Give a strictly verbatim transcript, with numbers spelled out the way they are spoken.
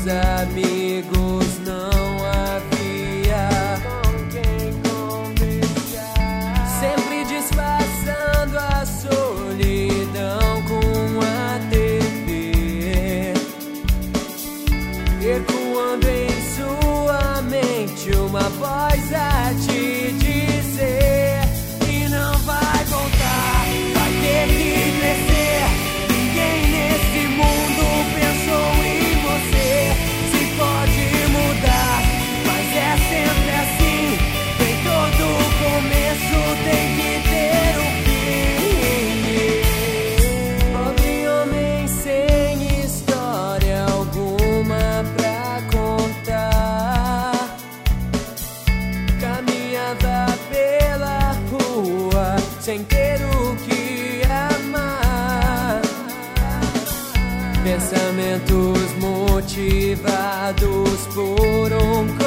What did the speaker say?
amigos não havia com quem conversar, sempre disfarçando a solidão com a T V, ecoando em sua mente uma voz a te dizer que não vai voltar, vai ter que crescer. Ninguém nesse mundo pensou em você. Se pode mudar, mas é sempre assim. Em todo começo tem que ter um fim. Pobre homem sem história alguma pra contar, caminhava pela rua sem ter o que amar. Pensamentos motivados por um